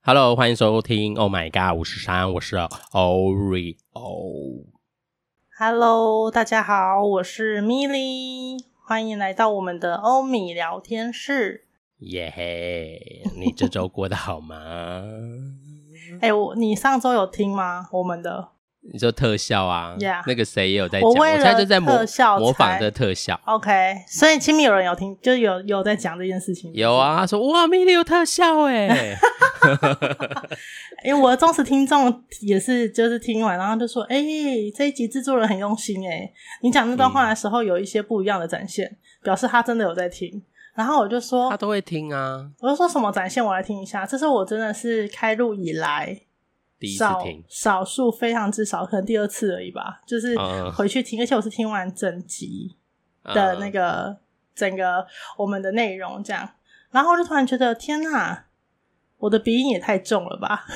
Hello， 欢迎收听 Oh My God 53，我是 Oreo。Hello， 大家好，我是 Millie， 欢迎来到我们的欧米聊天室。 耶嘿，你这周过得好吗？ 你上周有听吗？我们的你说特效啊 yeah. 那个谁也有在讲，我现在就在模仿这特效。 OK， 所以亲密有人有听，就有在讲这件事情。 有啊，他说哇 Millie 有特效耶因为我的忠实听众也是就是听完然后就说这一集制作人很用心你讲那段话的时候有一些不一样的展现，表示他真的有在听。然后我就说他都会听啊， 我就说什么展现，我来听一下。这是我真的是开录以来第一次听， 少数非常之少，可能第二次而已吧，就是回去听而且我是听完整集的那个整个我们的内容这样。然后我就突然觉得天哪，我的鼻音也太重了吧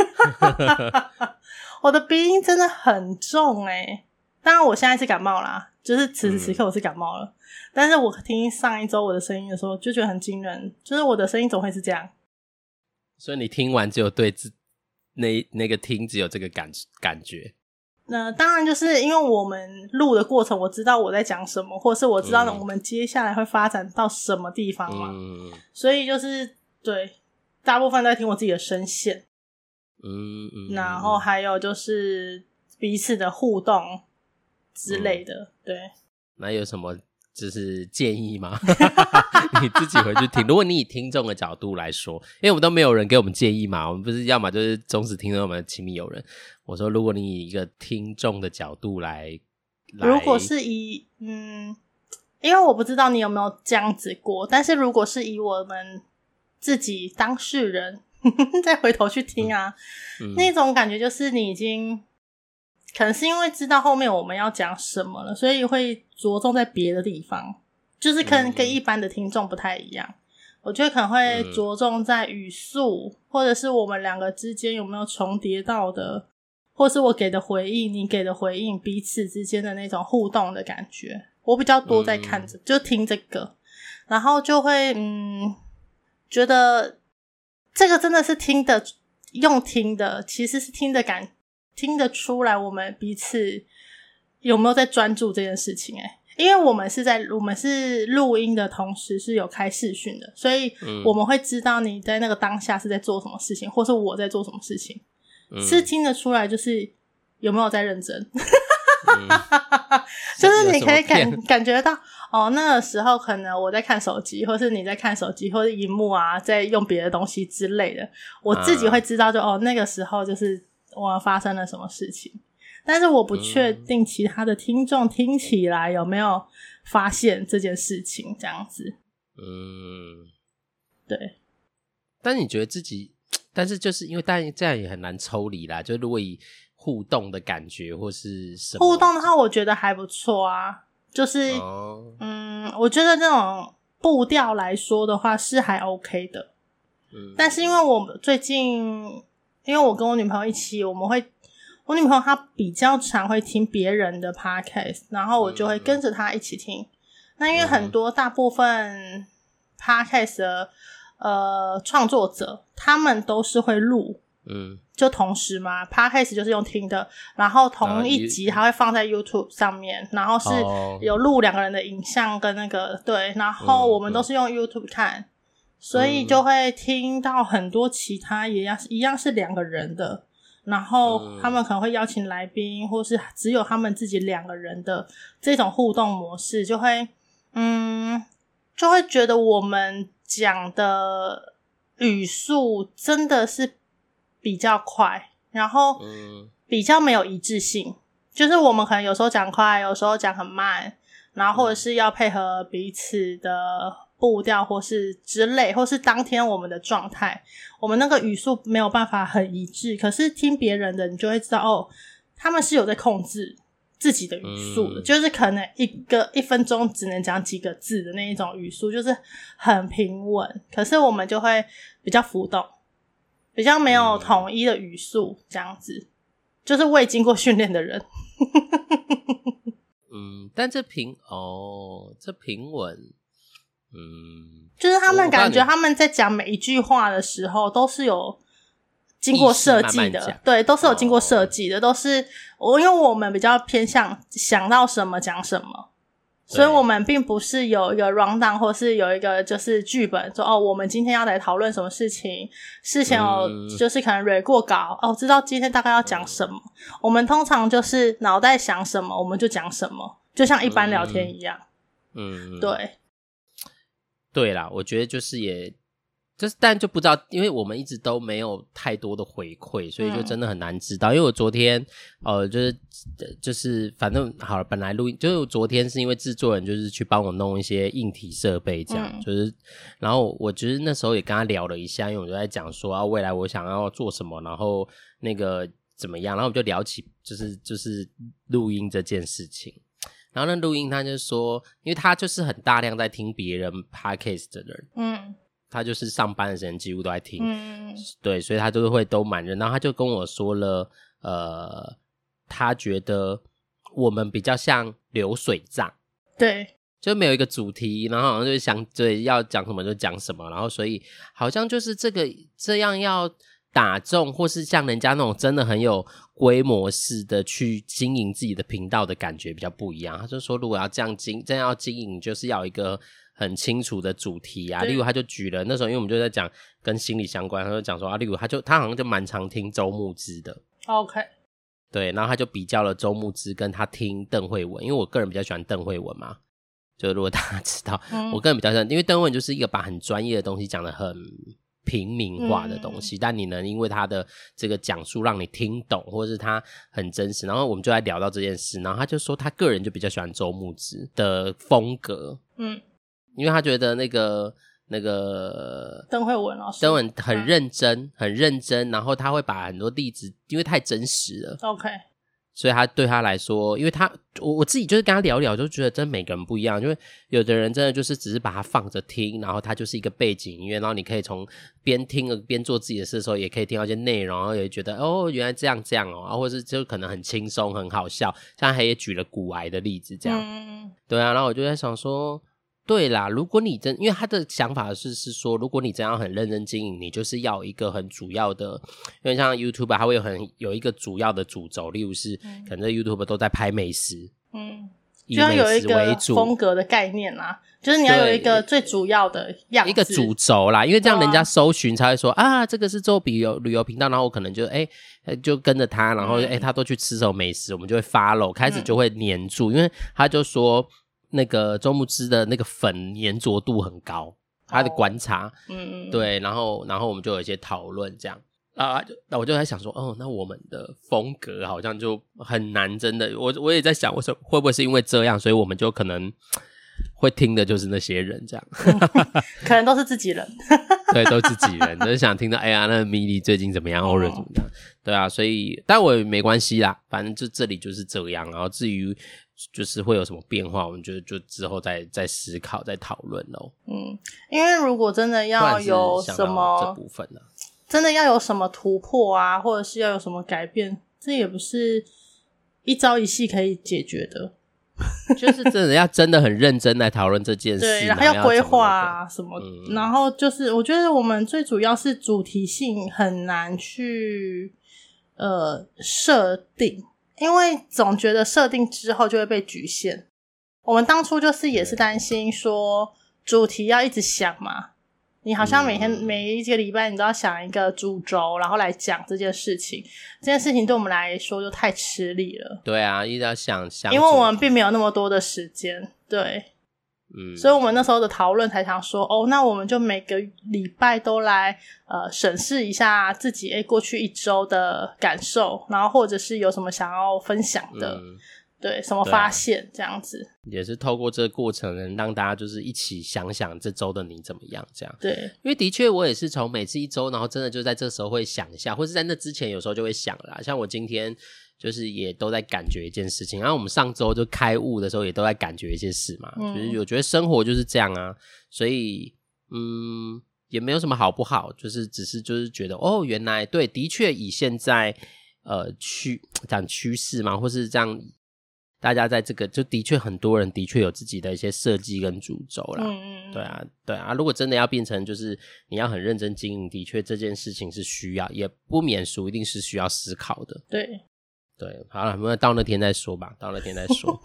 我的鼻音真的很重当然我现在是感冒啦，就是此时此刻我是感冒了但是我听上一周我的声音的时候就觉得很惊人，就是我的声音总会是这样。 所以你听完只有对那个听只有这个感觉。 当然就是因为我们录的过程我知道我在讲什么，或是我知道我们接下来会发展到什么地方嘛所以就是对大部分都在听我自己的声线然后还有就是彼此的互动之类的对。 那有什么就是建议吗你自己回去听，如果你以听众的角度来说，因为我们都没有人给我们建议嘛，我们不是要么就是忠实听众，要么亲密友人。我说如果你以一个听众的角度来如果是以因为我不知道你有没有这样子过，但是如果是以我们自己当事人再回头去听那种感觉就是你已经可能是因为知道后面我们要讲什么了，所以会着重在别的地方，就是可能跟一般的听众不太一样。我觉得可能会着重在语速或者是我们两个之间有没有重叠到的，或是我给的回应你给的回应，彼此之间的那种互动的感觉，我比较多在看着就听这个，然后就会觉得这个真的是用听的，其实是听得出来我们彼此有没有在专注这件事情因为我们是录音的同时是有开视讯的，所以我们会知道你在那个当下是在做什么事情，或是我在做什么事情是听得出来，就是有没有在认真就是你可以感觉到那个时候可能我在看手机，或是你在看手机，或是萤幕在用别的东西之类的，我自己会知道就那个时候就是我发生了什么事情，但是我不确定其他的听众听起来有没有发现这件事情这样子对。 但你觉得自己，但是就是因为当然这样也很难抽离啦，就如果以互动的感觉或是什么互动的话我觉得还不错就是我觉得这种步调来说的话是还 OK 的但是因为我最近因为我跟我女朋友一起，我女朋友她比较常会听别人的 podcast， 然后我就会跟着她一起听那因为很多大部分 podcast 的创作者他们都是会录就同时嘛 podcast 就是用听的，然后同一集还会放在 YouTube 上面然后是有录两个人的影像跟那个对，然后我们都是用 YouTube 看所以就会听到很多其他一样是两个人的，然后他们可能会邀请来宾或是只有他们自己两个人的这种互动模式，就会觉得我们讲的语速真的是比较快，然后比较没有一致性，就是我们可能有时候讲快，有时候讲很慢，然后或者是要配合彼此的步调或是之类，或是当天我们的状态，我们那个语速没有办法很一致，可是听别人的你就会知道他们是有在控制自己的语速的就是可能一分钟只能讲几个字的那一种语速，就是很平稳，可是我们就会比较浮动，比较没有统一的语速这样子，就是未经过训练的人但这平稳就是他们感觉他们在讲每一句话的时候都是有经过设计的， 慢慢对，都是有经过设计的，都是因为我们比较偏向想到什么讲什么，所以我们并不是有一个 rundown 或是有一个就是剧本说我们今天要来讨论什么事情，事前就是可能 read 过稿知道今天大概要讲什么，我们通常就是脑袋想什么我们就讲什么，就像一般聊天一样。 对啦，我觉得就是但就不知道，因为我们一直都没有太多的回馈，所以就真的很难知道。因为我昨天就是反正好了，本来录音就是我昨天是因为制作人就是去帮我弄一些硬体设备这样，就是然后我就是那时候也跟他聊了一下，因为我就在讲说未来我想要做什么，然后那个怎么样，然后我们就聊起就是录音这件事情。然后那录音他就说，因为他就是很大量在听别人 podcast 的人，他就是上班的时间几乎都在听，对，所以他就会都蛮认。然后他就跟我说了，他觉得我们比较像流水账， 对， 就没有一个主题，然后好像就想对要讲什么就讲什么，然后所以好像就是这样要打中，或是像人家那种真的很有规模式的去经营自己的频道的感觉比较不一样。他就说如果要这样要经营，就是要有一个很清楚的主题啊。例如他就举了那时候，因为我们就在讲跟心理相关，他就讲说例如他好像就蛮常听周慕姿的 OK， 对，然后他就比较了周慕姿跟他听邓慧文，因为我个人比较喜欢邓慧文嘛，就如果大家知道，我个人比较喜欢，因为邓慧文就是一个把很专业的东西讲得很平民化的东西，但你能因为他的这个讲述让你听懂，或者是他很真实，然后我们就来聊到这件事，然后他就说他个人就比较喜欢周慕姿的风格，因为他觉得那个邓慧文老师很认真，很认真，然后他会把很多例子，因为太真实了 OK， 所以他对他来说，因为我自己就是跟他聊聊，就觉得真的每个人不一样，因为有的人真的就是只是把它放着听，然后他就是一个背景音乐，然后你可以从边听边做自己的事的时候也可以听到一些内容，然后也觉得原来这样或者是就可能很轻松很好笑，像他也举了骨癌的例子这样，对啊，然后我就在想说对啦，如果你因为他的想法是说，如果你真要很认真经营，你就是要有一个很主要的，因为像 YouTube 它会有一个主要的主轴，例如是可能 YouTube 都在拍美食， 就要有一个风格的概念啦，就是你要有一个最主要的样子， 一个主轴啦，因为这样人家搜寻才会说这个是做旅游频道，然后我可能就就跟着他，然后他都去吃什么美食，我们就会 follow， 开始就会黏住，因为他就说那个周慕姿的那个粉粘着度很高，他的观察，对，然后我们就有一些讨论这样那我就在想说那我们的风格好像就很难，真的我也在想，我说会不会是因为这样，所以我们就可能会听的就是那些人这样可能都是自己人对，都自己人就是想听到那米莉最近怎么样或者怎么样，对啊，所以但我也没关系啦，反正就这里就是这样，然后至于就是会有什么变化，我们就之后再思考再讨论咯。 因为如果真的要有什么这部分真的要有什么突破啊，或者是要有什么改变，这也不是一朝一夕可以解决的就是真的要真的很认真来讨论这件事对，然后要规划啊什么然后就是我觉得我们最主要是主题性很难去设定，因为总觉得设定之后就会被局限。我们当初就是也是担心说主题要一直想嘛，你好像每一个礼拜你都要想一个主轴，然后来讲这件事情，这件事情对我们来说就太吃力了。 对啊，一直要想因为我们并没有那么多的时间，对，所以我们那时候的讨论才想说那我们就每个礼拜都来审视一下自己过去一周的感受，然后或者是有什么想要分享的对，什么发现这样子， 也是透过这个过程能让大家就是一起想想这周的你怎么样这样。 对， 因为的确我也是从每次一周，然后真的就在这时候会想一下，或是在那之前有时候就会想啦，像我今天就是也都在感觉一件事情，然后我们上周就开悟的时候也都在感觉一些事嘛，就是我觉得生活就是这样啊，所以也没有什么好不好，就是只是就是觉得原来对，的确以现在讲趋势嘛，或是这样大家在这个就的确很多人的确有自己的一些设计跟主轴啦。对啊，如果真的要变成就是你要很认真经营，的确这件事情是需要，也不免俗，一定是需要思考的。 对， 好了，我们到那天再说吧，到那天再说。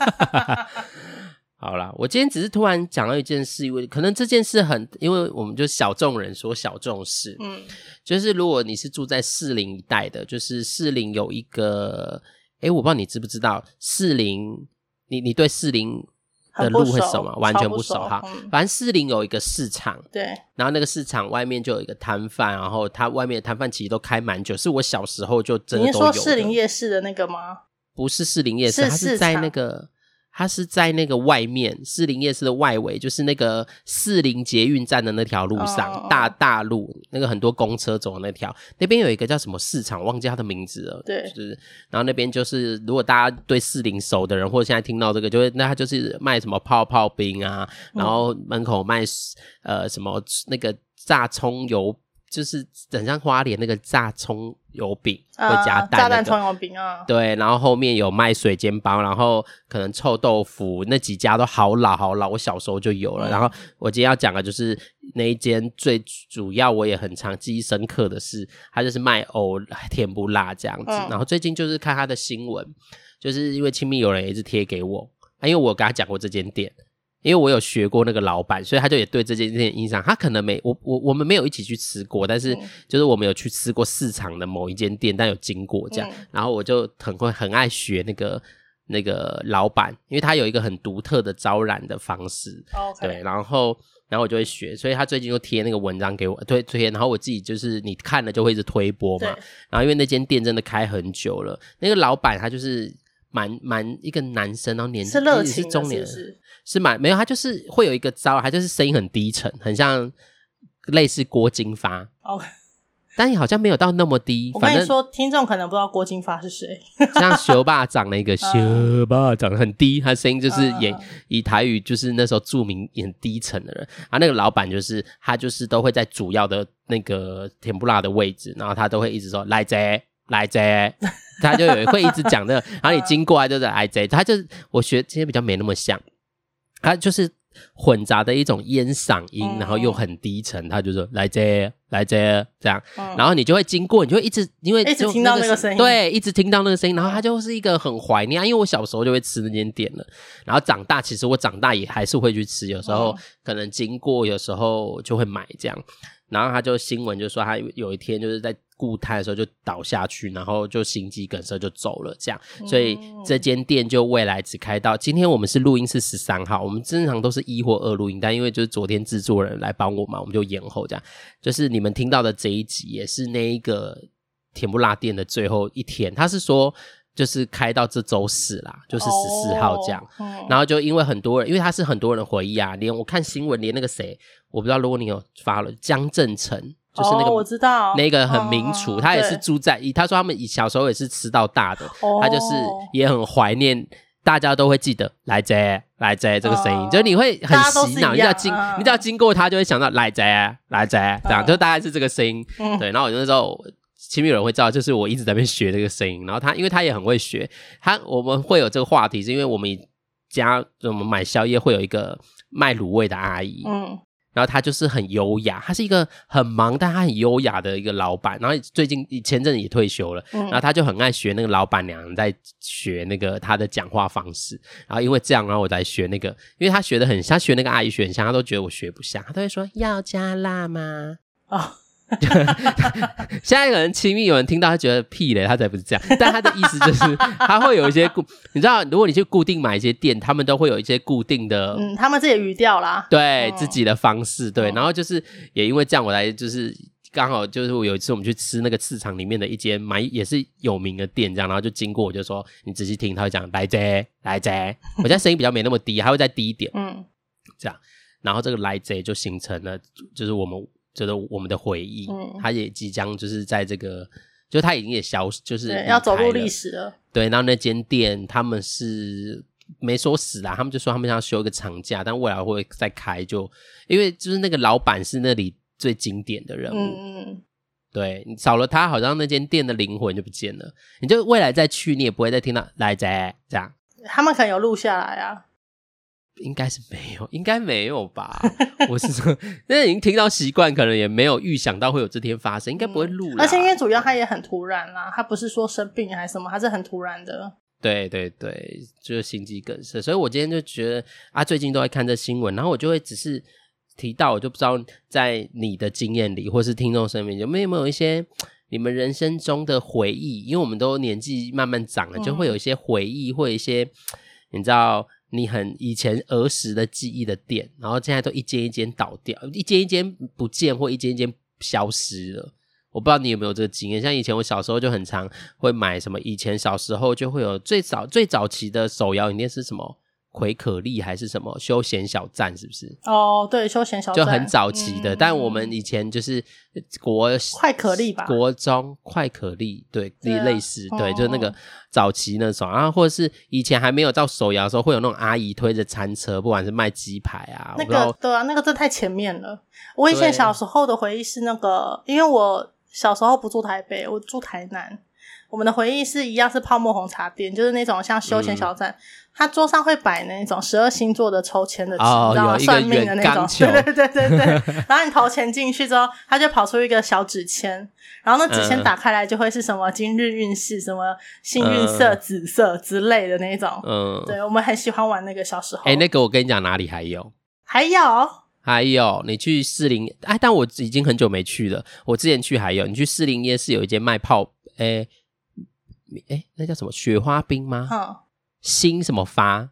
好啦，我今天只是突然讲到一件事，因为可能这件事因为我们就小众人说小众事，就是如果你是住在士林一带的，就是士林有一个，我不知道你知不知道士林，你对士林的路会熟吗？完全不熟哈。反正士林有一个市场， 对， 然后那个市场外面就有一个摊贩，然后它外面的摊贩其实都开蛮久，是我小时候就真的都有的。 你是说士林夜市的那个吗？ 不是士林夜市，它是在那个。它是在那个外面士林夜市的外围，就是那个士林捷运站的那条路上，大路那个很多公车走的那条，那边有一个叫什么市场，忘记它的名字了。 对， 就是然后那边就是如果大家对士林熟的人，或者现在听到这个，就会那他就是卖什么泡泡冰啊，然后门口卖什么那个炸葱油。就是很像花莲那个炸葱油饼会加蛋、 炸弹葱油饼啊， 对，然后后面有卖水煎包，然后可能臭豆腐，那几家都好老，我小时候就有了。然后我今天要讲的就是那一间最主要我也很常记忆深刻的是，它就是卖甜不辣这样子。然后最近就是看他的新闻，就是因为亲密友人也一直贴给我，因为我跟他讲过这间店。因为我有学过那个老板，所以他就也对这件事印象。他可能我们没有一起去吃过，但是就是我们有去吃过市场的某一间店，但有经过这样。然后我就很爱学那个老板，因为他有一个很独特的招揽的方式。对，然后我就会学，所以他最近就贴那个文章给我推，然后我自己就是你看了就会一直推播嘛。然后因为那间店真的开很久了，那个老板他就是蛮一个男生，然后年纪是热情的， 是中年人， 是没有，他就是会有一个招，他就是声音很低沉，很像类似郭金发。但好像没有到那么低。 我跟你说，听众可能不知道郭金发是谁， 像修霸长那个修霸长很低，他声音就是以台语就是那时候著名演低沉的人。然后那个老板就是他就是都会在主要的那个甜不辣的位置，然后他都会一直说来这。他就会一直讲这个，然后你经过来就是来这，他就是我学这些比较没那么像，他就是混杂的一种烟嗓音，然后又很低沉，他就说来这这样，然后你就会经过，你就会一直因为一直听到那个声音， 对，一直听到那个声音，然后他就是一个很怀念，因为我小时候就会吃那间店了，然后长大其实我长大也还是会去吃，有时候可能经过，有时候就会买这样。然后他就新闻就说他有一天就是在顾摊的时候就倒下去，然后就心肌梗塞就走了这样，所以这间店就未来只开到今天我们是录音是13号，我们正常都是1或2录音，但因为就是昨天制作人来帮我嘛，我们就延后这样，就是你们听到的这一集也是那一个甜不辣店的最后一天，他是说就是开到这周4啦，就是14号这样，然后就因为很多人，因为他是很多人的回忆啊，连我看新闻连那个谁我不知道如果你有发了江正成，就是那个我知道那个很名厨，他也是住在他说他们小时候也是吃到大的，他就是也很怀念，大家都会记得来这这个声音，就是你会很洗脑，你只要经过他就会想到来这这样，就大概是这个声音。对，然后我那时候亲密有人会知道，就是我一直在那边学这个声音，然后因为他也很会学，我们会有这个话题是因为我们买宵夜会有一个卖卤味的阿姨，然后他就是很优雅，他是一个很忙但他很优雅的一个老板，然后前阵子也退休了，然后他就很爱学那个老板娘在学那个他的讲话方式，然后因为这样，然后我才学那个，因为他学得很像，他学那个阿姨学很像，他都觉得我学不像，他都会说要加辣吗？现在有人亲密有人听到他觉得屁嘞，他才不是这样，但他的意思就是他会有一些你知道如果你去固定买一些店，他们都会有一些固定的他们自己的语调啦， 对，自己的方式，对，然后就是也因为这样我来就是刚好就是有一次我们去吃那个市场里面的一间也是有名的店这样，然后就经过我就说你仔细听，他会讲来这我现在声音比较没那么低，还会再低一点这样，然后这个来这就形成了就是我们的回忆，他也即将就是在这个，就他已经也就是要走入历史了。对， 然后那间店他们是没说死啦，他们就说他们要休一个长假，但未来会再开，因为就是那个老板是那里最经典的人物，对，你少了他，好像那间店的灵魂就不见了。你就未来再去，你也不会再听到来这样。 他们可能有录下来啊。 应该是没有，应该没有吧？我是说，那已经听到习惯，可能也没有预想到会有这天发生，应该不会录啦。 而且因为主要它也很突然啦，它不是说生病还是什么，它是很突然的。 对对对，就是心肌梗塞。所以我今天就觉得啊，最近都在看这新闻，然后我就会只是提到，我就不知道在你的经验里，或是听众身边有没有一些你们人生中的回忆，因为我们都年纪慢慢长了，就会有一些回忆，或一些你知道你很以前儿时的记忆的店，然后现在都一间一间倒掉，一间一间不见，或一间一间消失了。我不知道你有没有这个经验，像以前我小时候就很常会买什么，以前小时候就会有最早期的手摇饮店是什么葵可丽还是什么休闲小站，是不是？ 哦，对，休闲小站就很早期的，但我们以前就是快可丽吧， 国中快可丽，对，类似，对，就是那个早期那种，然后或者是以前还没有到手摇的时候，会有那种阿姨推着餐车，不管是卖鸡排啊， 那个对啊，那个真太前面了。我以前小时候的回忆是那个，因为我小时候不住台北，我住台南。我们的回忆是一样是泡沫红茶店，就是那种像休闲小站，它桌上会摆那种12星座的抽签的纸，你知道吗？算命的那种，对对对对对。然后你投钱进去之后，它就跑出一个小纸签，然后那纸签打开来就会是什么今日运势、什么幸运色、紫色之类的那种。对，我们很喜欢玩那个小时候。 那个我跟你讲，哪里还有？ 还有， 你去士林，但我已经很久没去了。我之前去还有，你去士林夜市有一间卖那叫什么雪花冰吗？新什么发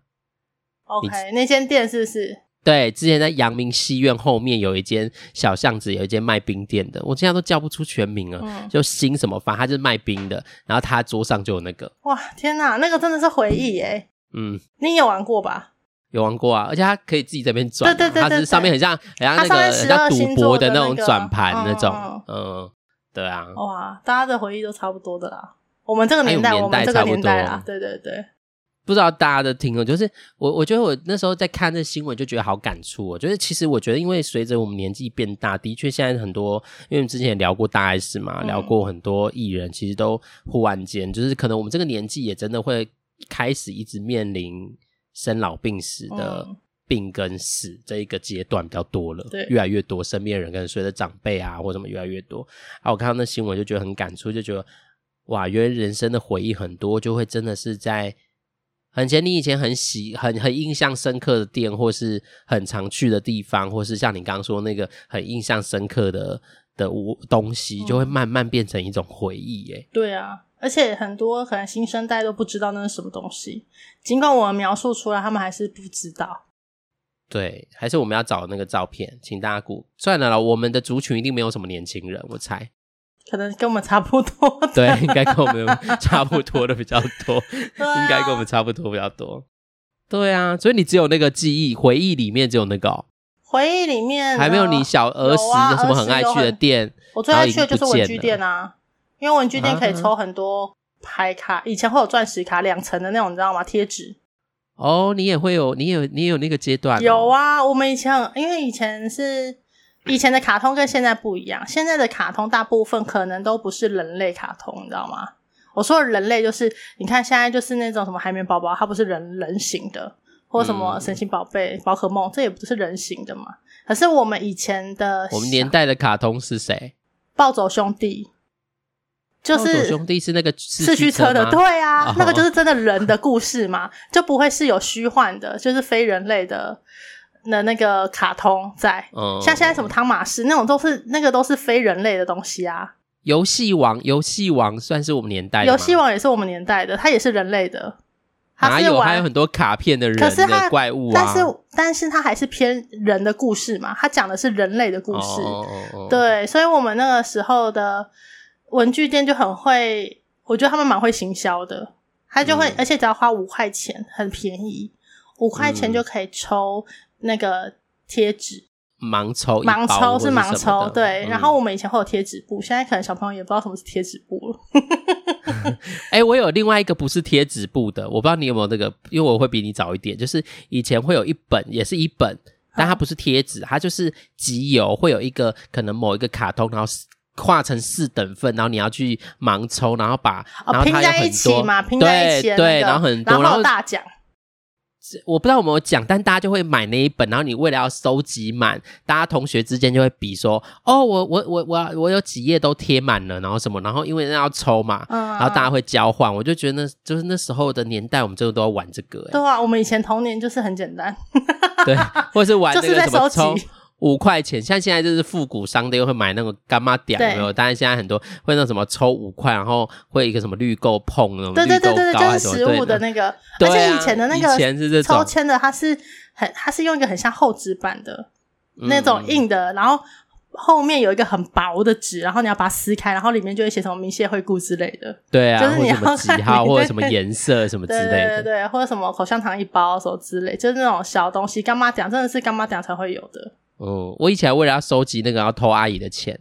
OK， 那间店是不是？ 对，之前在阳明戏院后面有一间小巷子，有一间卖冰店的，我现在都叫不出全名了。就新什么发，他就是卖冰的，然后他桌上就有那个。 哇，天哪，那个真的是回忆耶。你有玩过吧？ 有玩过啊，而且它可以自己在那边转， 对， 它是上面很像那个很像赌博的那种转盘那种。对啊。 哇，大家的回忆都差不多的啦。我们这个年代，我们这个年代啦，对对对。 不知道大家的听了，就是我觉得我那时候在看这新闻就觉得好感触哦。就是其实我觉得，因为随着我们年纪变大，的确现在很多，因为我们之前也聊过大 S 嘛，聊过很多艺人，其实都忽然间就是可能我们这个年纪也真的会开始一直面临生老病死的病跟死这一个阶段比较多了，越来越多身边的人可能随着长辈啊或什么越来越多。我看到那新闻就觉得很感触，就觉得哇，原来人生的回忆很多，就会真的是在很前你以前很印象深刻的店，或是很常去的地方，或是像你刚刚说那个很印象深刻的东西，就会慢慢变成一种回忆耶。 对啊，而且很多可能新生代都不知道那是什么东西，尽管我们描述出来，他们还是不知道。 对，还是我们要找那个照片，请大家算了啦，我们的族群一定没有什么年轻人，我猜。 可能跟我们差不多。 对，应该跟我们差不多的比较多。应该跟我们差不多比较多。对啊，所以你只有那个记忆回忆里面只有那个回忆里面还没有你小儿时有什么很爱去的店？ 我最爱去的就是文具店啊，因为文具店可以抽很多牌卡，以前会有钻石卡2层的那种，你知道吗？贴纸。 你也会有，你有那个阶段。 有啊，我们以前因为以前的卡通跟现在不一样，现在的卡通大部分可能都不是人类卡通，你知道吗？我说的人类就是你看现在就是那种什么海绵宝宝，它不是人形的，或什么神奇宝贝、宝可梦，这也不是人形的嘛。可是我们以前的我们年代的卡通是谁？ 暴走兄弟，就是暴走兄弟是那个四驱车的，对啊，那个就是真的人的故事嘛，就不会是有虚幻的，就是非人类的那个卡通在，像现在什么汤马士那种都是非人类的东西啊。 游戏王算是我们年代的吗？ 游戏王也是我们年代的，它也是人类的。 哪有？还有很多卡片的人的怪物啊。 但是它还是偏人的故事嘛，它讲的是人类的故事。对，所以我们那个时候的文具店就很会，我觉得他们蛮会行销的。他就会，而且只要花5块钱，很便宜，5块钱就可以抽那个贴纸。盲抽是盲抽，对。然后我们以前会有贴纸布，现在可能小朋友也不知道什么是贴纸布了。 我有另外一个不是贴纸布的，我不知道你有没有这个，因为我会比你早一点。就是以前会有一本，也是一本，但它不是贴纸，它就是集邮，会有一个可能某一个卡通，然后划成4等份，然后你要去盲抽，然后然后拼在一起嘛，拼在一起的那个， 对，然后很多， 然后大奖。 我不知道有没有讲，但大家就会买那一本，然后你为了要收集满，大家同学之间就会比说，哦，我有几页都贴满了，然后什么，然后因为那要抽嘛，然后大家会交换，我就觉得就是那时候的年代，我们真的都要玩这个。 对啊，我们以前童年就是很简单， 对，或者是玩那个什么抽 5块钱，像现在就是复古商店会买那种干妈点，有没有？当然现在很多会那什么抽5块，然后会一个什么绿豆碰那种， 对，就是食物的那个，而且以前的那个抽签的，它是用一个很像厚纸板的那种硬的，然后后面有一个很薄的纸，然后你要把它撕开，然后里面就会写什么明谢惠顾之类的。 对啊， 就是你要或者什么几号或者什么颜色什么之类的， 对，或者什么口香糖1包什么之类，就是那种小东西，干妈点真的是干妈点才会有的。 我以前为了要收集那个要偷阿姨的钱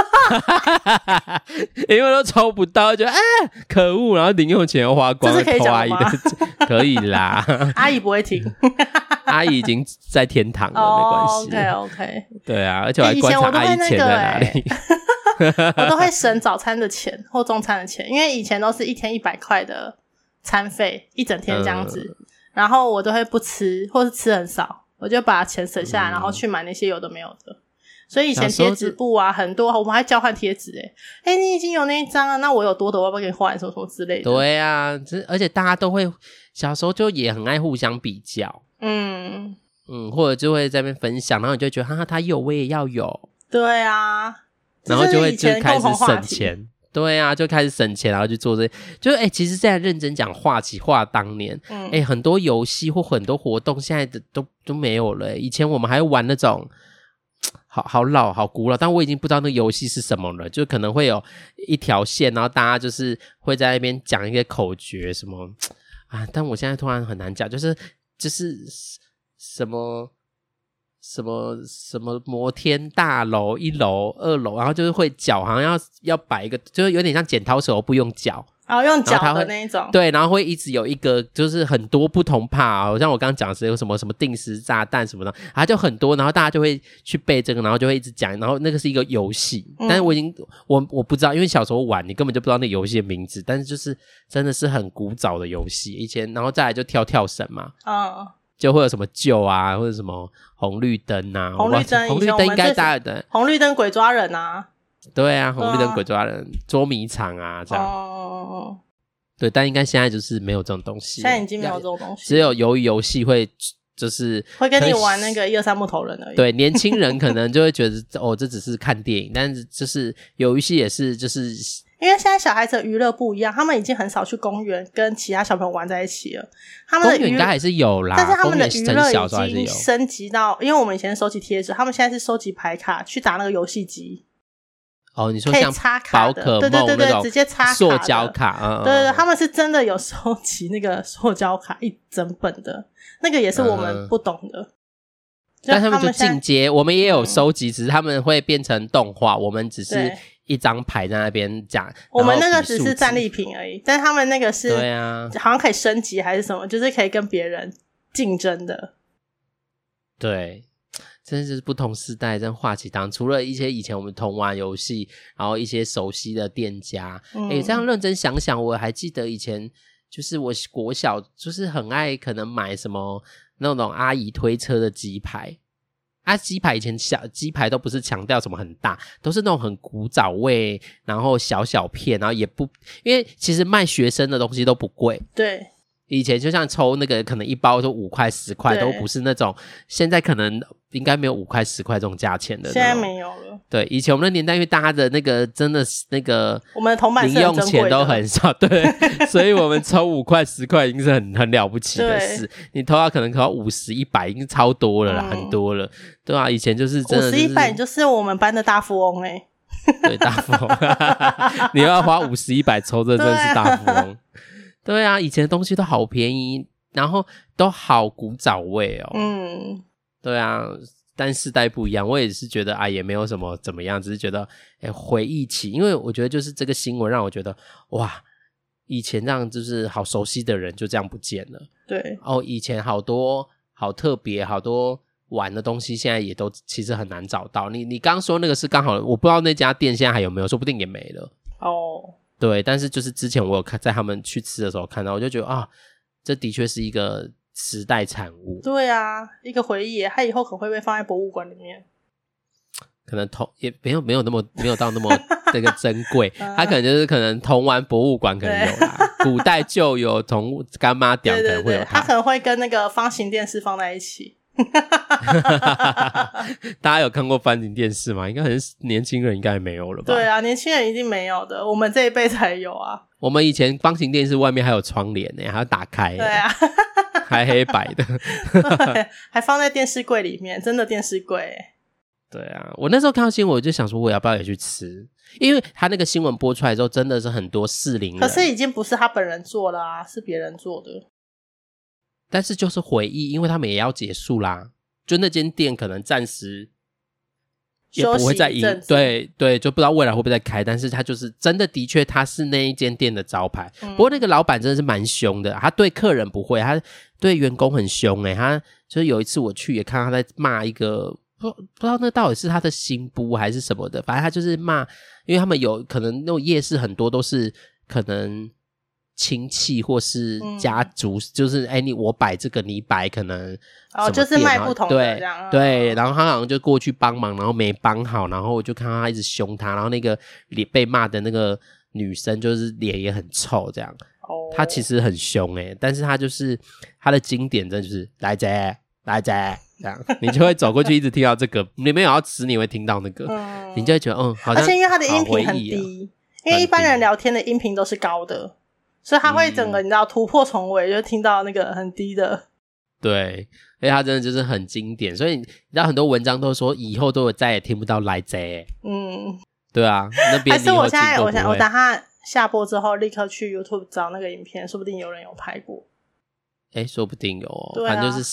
因为都抽不到，就可恶，然后零用钱又花光了，偷阿姨的钱可以啦阿姨不会听阿姨已经在天堂了，没关系。 OK 对啊，而且我还观察阿姨钱在哪里我都会省早餐的钱或中餐的钱，因为以前都是1天100块的餐费，一整天这样子，然后我都会不吃或是吃很少，我就把钱省下来，然后去买那些有的没有的。所以以前贴纸布啊很多，我们还交换贴纸你已经有那一张了，那我有多的我要不要给你换什么什么之类的。 对啊，而且大家都会小时候就也很爱互相比较，或者就会在那边分享，然后你就觉得哈哈他有我也要有。 对啊， 然后就开始省钱。对啊，就开始省钱，然后去做这就其实现在认真讲话起话当年很多游戏或很多活动现在的都没有了以前我们还会玩那种好老好古老，但我已经不知道那个游戏是什么了，就可能会有一条线，然后大家就是会在那边讲一个口诀什么但我现在突然很难讲，就是什么摩天大楼1楼2楼，然后就是会脚好像要摆一个，就是有点像剪刀手不用脚用脚的那一种。 对，然后会一直有一个就是很多不同怕像我刚刚讲的是有什么定时炸弹什么的，然后就很多，然后大家就会去背这个，然后就会一直讲，然后那个是一个游戏但是我不知道，因为小时候玩你根本就不知道那游戏的名字，但是就是真的是很古早的游戏以前，然后再来就跳绳嘛就会有什么救啊，或者什么红绿灯啊，红绿灯应该大家的红绿灯鬼抓人啊， 对啊，红绿灯鬼抓人捉迷藏啊这样对，但应该现在就是没有这种东西， 现在已经没有这种东西， 只有鱿鱼游戏会就是会跟你玩那个1、2、3木头人而已。 对，年轻人可能就会觉得这只是看电影，但是就是游戏也是就是因为现在小孩子的娱乐不一样，他们已经很少去公园跟其他小朋友玩在一起了。他们的公园应该还是有啦， 但是他们的娱乐已经升级到，因为我们以前收集贴纸，他们现在是收集牌卡去打那个游戏机。 你说像宝可梦那种直接插卡塑胶卡对，他们是真的有收集那个塑胶卡一整本的，那个也是我们不懂的。 但他们就进阶，我们也有收集，只是他们会变成动画，我们只是一张牌在那边讲， 我们那个只是战利品而已，但他们那个是对啊， 好像可以升级还是什么，就是可以跟别人竞争的。 对，真的是不同世代真话题当，除了一些以前我们同玩游戏，然后一些熟悉的店家这样认真想想，我还记得以前就是我国小就是很爱可能买什么那种阿姨推车的鸡排鸡排以前鸡排都不是强调什么很大，都是那种很古早味，然后小片，然后也不因为其实卖学生的东西都不贵， 对， 以前就像抽那个可能一包就5块10块，都不是那种现在可能应该没有5块10块这种价钱的， 现在没有了。 对，以前我们的年代因为大家的那个真的那个我们的铜板是很珍贵的， 零用钱都很少，对所以我们抽5块10块已经是很了不起的事，你抽到可能50、100已经超多了啦，很多了，对啊，以前就是真的 50、100就是我们班的大富翁对，大富翁你要花50、100抽，这真的是大富翁对啊，以前的东西都好便宜，然后都好古早味对啊，但世代不一样，我也是觉得也没有什么怎么样，只是觉得回忆起，因为我觉得就是这个新闻让我觉得哇，以前这样就是好熟悉的人就这样不见了。 对以前好多好特别好多玩的东西现在也都其实很难找到。你刚刚说那个是刚好，我不知道那家店现在还有没有，说不定也没了。 哦， 对，但是就是之前我有看在他们去吃的时候看到，我就觉得啊，这的确是一个时代产物。 对啊，一个回忆耶，它以后可能会被放在博物馆里面。 可能也没有到那么这个珍贵，它可能就是可能铜丸博物馆可能有啦，古代就有铜干妈屌可能会有它可能会跟那个方形电视放在一起。 大家有看过方形电视吗？应该很年轻人应该没有了吧？ 对啊，年轻人一定没有的，我们这一辈才有啊。 我们以前方形电视外面还有窗帘呢，还要打开， 对啊， 还黑白的， 对，还放在电视柜里面，真的电视柜。 对啊，我那时候看到新闻，我就想说我要不要也去吃，因为他那个新闻播出来之后，真的是很多适龄人， 可是已经不是他本人做了啊，是别人做的。 但是就是回忆，因为他们也要结束啦，就那间店可能暂时也不会再营，对，就不知道未来会不会再开，但是他就是真的的确他是那一间店的招牌。不过那个老板真的是蛮凶的，他对客人不会，他对员工很凶他就是有一次我去也看到他在骂一个不知道那到底是他的新部还是什么的，反正他就是骂，因为他们有可能那种夜市很多都是可能亲戚或是家族，就是我摆这个你摆，可能就是卖不同的这样。 对，然后他好像就过去帮忙，然后没帮好，然后我就看到他一直凶他，然后那个被骂的那个女生就是脸也很臭这样。他其实很凶但是他就是他的经典真的就是来姐这样，你就会走过去一直听到这个，你没有要吃你会听到那个，你就会觉得好像， 而且因为他的音频很低，因为一般人聊天的音频都是高的，所以他会整个你知道突破重围，就听到那个很低的。 对，而且他真的就是很经典，所以你知道很多文章都说以后都再也听不到来贼。对啊，那边还是我现在我等他下播之后立刻去 YouTube 找那个影片，说不定有人有拍过。 说不定有对啊， 反正就是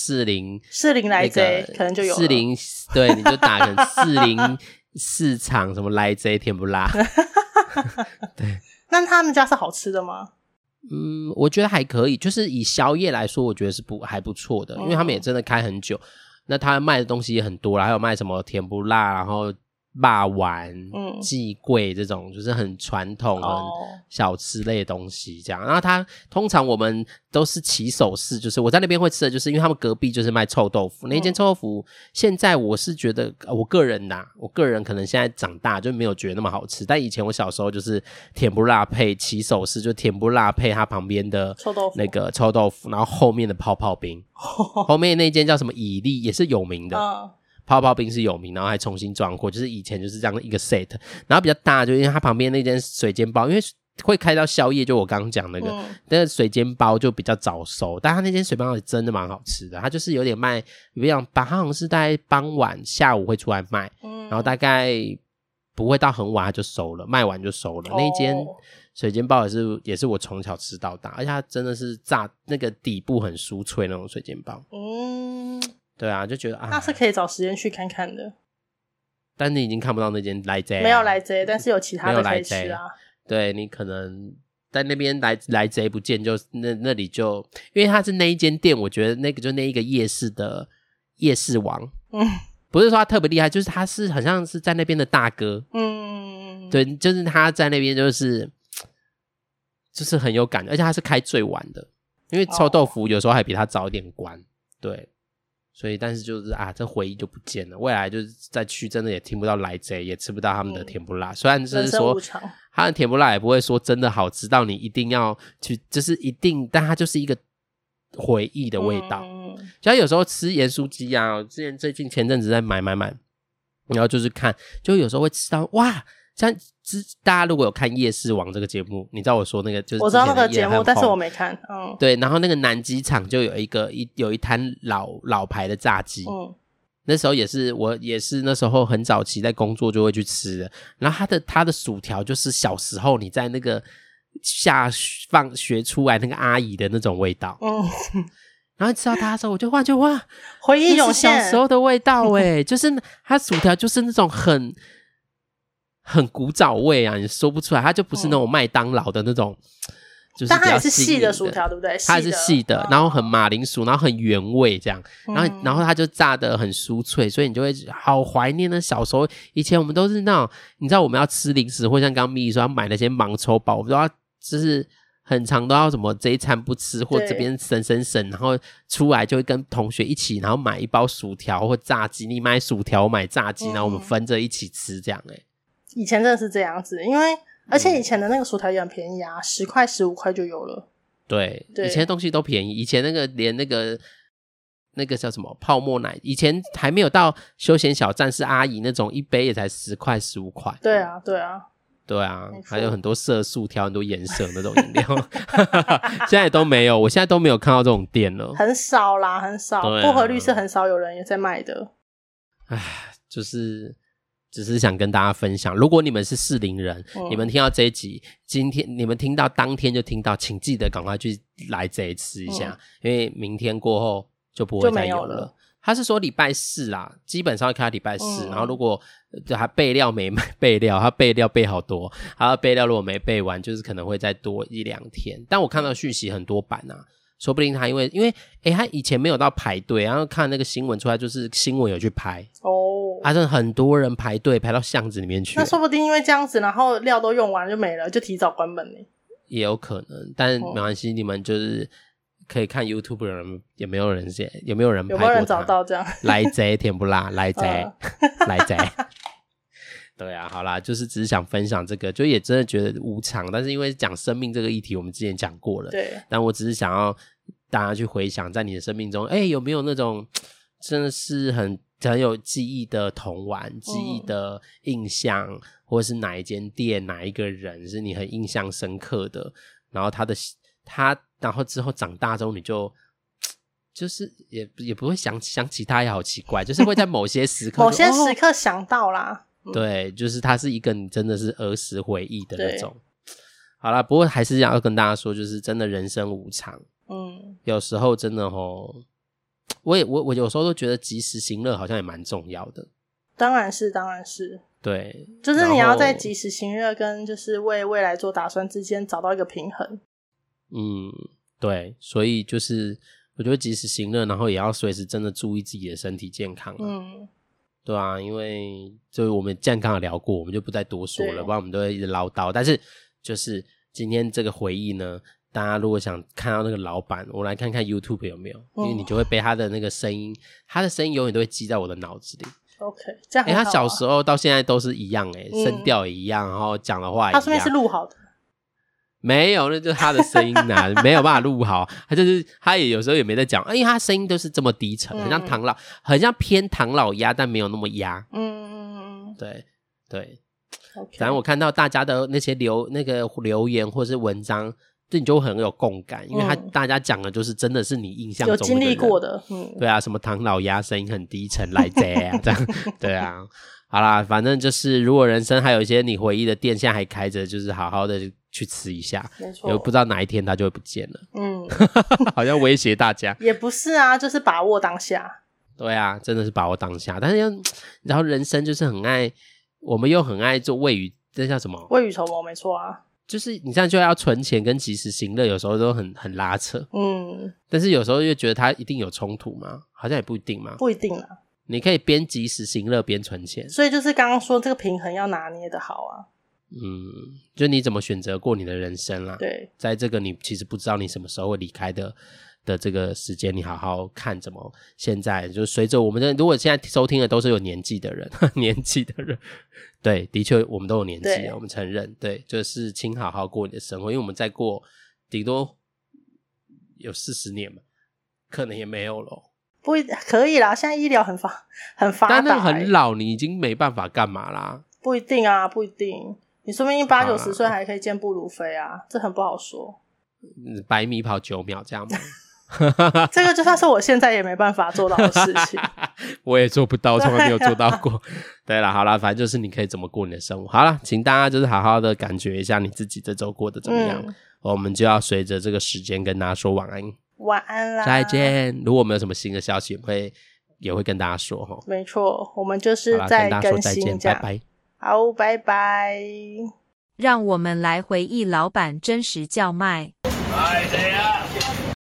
40 来贼可能就有了 40，对，你就打成40市场什么来贼甜不辣。对， 那他们家是好吃的吗？ 我觉得还可以，就是以宵夜来说我觉得是还不错的，因为他们也真的开很久，那他卖的东西也很多啦，还有卖什么甜不辣，然后肉丸、鸡桂这种就是很传统很小吃类的东西这样。然后它通常我们都是起手式，就是我在那边会吃的就是因为他们隔壁就是卖臭豆腐，那间臭豆腐现在我是觉得我个人可能现在长大就没有觉得那么好吃，但以前我小时候就是甜不辣配起手式，就甜不辣配它旁边的那个臭豆腐，然后后面的泡泡冰后面那间叫什么以利也是有名的泡泡冰是有名，然后还重新装货，就是以前就是这样一个 set， 然后比较大就因为它旁边那间水煎包，因为会开到宵夜，就我刚刚讲那个那个水煎包就比较早熟，但它那间水煎包真的蛮好吃的，它就是有点卖不一样，它好像是在傍晚下午会出来卖，然后大概不会到很晚它就收了，卖完就收了。那间水煎包也是我从小吃到大，而且它真的是炸那个底部很酥脆那种水煎包。对啊，就觉得那是可以找时间去看看的。 但你已经看不到那间来贼， 没有来贼，但是有其他的可以吃啊。 对，你可能在那边来贼不见，就那里就因为它是那一间店，我觉得那个就那一个夜市的夜市王，不是说他特别厉害，就是他是好像是在那边的大哥，对，就是他在那边就是很有感，而且他是开最晚的，因为臭豆腐有时候还比他早一点关，对。所以但是就是这回忆就不见了，未来就是再去真的也听不到来贼，也吃不到他们的甜不辣，虽然就是说他的甜不辣也不会说真的好吃到你一定要去，就是一定，但它就是一个回忆的味道。像有时候吃盐酥鸡之前最近前阵子在买，然后就是看，就有时候会吃到哇，像大家如果有看夜市王这个节目，你知道我说那个就是我知道那个节目，但是我没看。 对，然后那个南机场就有一摊老牌的炸鸡，那时候我也是那时候很早期在工作就会去吃的，然后它的薯条就是小时候你在那个放学出来那个阿姨的那种味道，然后吃到它的时候我就哇回忆涌现， 小时候的味道就是它薯条就是那种很古早味啊，你说不出来，它就不是那种麦当劳的那种就是但它也比较新颖是细的薯条对不对？ 它是细的，然后很马铃薯，然后很原味这样，然后它就炸得很酥脆，所以你就会好怀念那小时候。以前我们都是那种，你知道我们要吃零食，或像刚刚咪咪说要买那些盲抽包，我们都要就是很常都要什么这一餐不吃，或这边省，然后出来就会跟同学一起，然后买一包薯条或炸鸡，你买薯条我买炸鸡，然后我们分着一起吃这样以前真的是这样子，因为而且以前的那个薯条也很便宜啊，10块15块就有了。 对，以前的东西都便宜，以前那个连那个叫什么泡沫奶，以前还没有到休闲小站是阿姨那种，一杯也才10块15块。 对啊对啊对啊，还有很多色素条，很多颜色那种饮料现在都没有，我现在都没有看到这种店了， 很少啦，很少。薄荷绿是很少有人也在卖的。 就是只是想跟大家分享，如果你们是适龄人，你们听到这一集，今天你们听到当天就听到，请记得赶快去来这一吃一下，因为明天过后就不会再有了。他是说礼拜4啦，基本上会开到礼拜4，然后如果他备料没备料，他备料备好多，他备料如果没备完，就是可能会再多1-2天。但我看到讯息很多版啊，说不定他因为他以前没有到排队，然后看那个新闻出来，就是新闻有去拍真的很多人排队排到巷子里面去。 那说不定因为这样子，然后料都用完就没了，就提早关门了。 也有可能，但没关系，你们就是可以看 YouTube 的人有没有人拍过有没有人找到这样来贼甜不辣来贼来贼对啊，好啦，就是只是想分享这个，就也真的觉得无常，但是因为讲生命这个议题我们之前讲过了， 对， 但我只是想要大家去回想在你的生命中有没有那种真的是很有记忆的童玩，记忆的印象，或者是哪一间店哪一个人是你很印象深刻的，然后然后之后长大之后你就是也不会想起他，也好奇怪，就是会在某些时刻想到啦对，就是它是一个你真的是儿时回忆的那种。好啦，不过还是要跟大家说，就是真的人生无常，有时候真的我有时候都觉得及时行乐好像也蛮重要的。 当然是对，就是你要在及时行乐跟就是为未来做打算之间找到一个平衡。 对，所以就是我觉得及时行乐，然后也要随时真的注意自己的身体健康对啊，因为就是我们健康有聊过，我们就不再多说了，不然我们都会一直唠叨。但是就是今天这个回忆呢，大家如果想看到那个老板，我来看看 YouTube 有没有，因为你就会被他的那个声音，他的声音永远都会记在我的脑子里。 OK， 这样很好他小时候到现在都是一样声调也一样，然后讲的话也一样。 他说明是录好的。 没有，那就是他的声音没有办法录好。他也有时候也没在讲，因为他声音都是这么低沉，很像很像偏唐老鸭，但没有那么鸭。对对。 Okay. 反正我看到大家的那些那个留言或是文章，对你就很有共感，因为大家讲的就是真的是你印象中的人， 有经历过的。 对啊，什么唐老鸭声音很低沉来贼啊，这样对啊。好啦，反正就是如果人生还有一些你回忆的店现在还开着，就是好好的去吃一下， 没错， 有不知道哪一天它就会不见了。好像威胁大家。 也不是啊，就是把握当下。 对啊，真的是把握当下，但是然后人生就是我们又很爱做这叫什么？ 未雨绸缪，没错啊。 就是你这样就要存钱跟及时行乐，有时候都很拉扯。但是有时候又觉得它一定有冲突吗？好像也不一定嘛。 不一定啊。 你可以边及时行乐边存钱。 所以就是刚刚说这个平衡要拿捏的好啊。 就你怎么选择过你的人生啦。 对， 在这个你其实不知道你什么时候会离开的这个时间，你好好看怎么现在就随着我们如果现在收听的都是有年纪的人对，的确我们都有年纪了，我们承认，对，就是请好好过你的生活，因为我们再过顶多有40年嘛，可能也没有了。 不可以啦，现在医疗很发达， 但那很老，你已经没办法干嘛啦。 不一定啊，不一定，你说不定80-90岁还可以健步如飞啊，这很不好说。 100米跑9秒这样吗？ 这个就算是我现在也没办法做到的事情。 我也做不到，从来没有做到过。对啦，好啦，反正就是你可以怎么过你的生活。好啦，请大家就是好好的感觉一下你自己这周过得怎么样。我们就要随着这个时间跟大家说晚安。 晚安啦， 再见。如果我们有什么新的消息也会跟大家说齁。 没错，我们就是在更新，跟大家说再见，拜拜。好，拜拜。 让我们来回忆老板真实叫卖。 爱谁啊？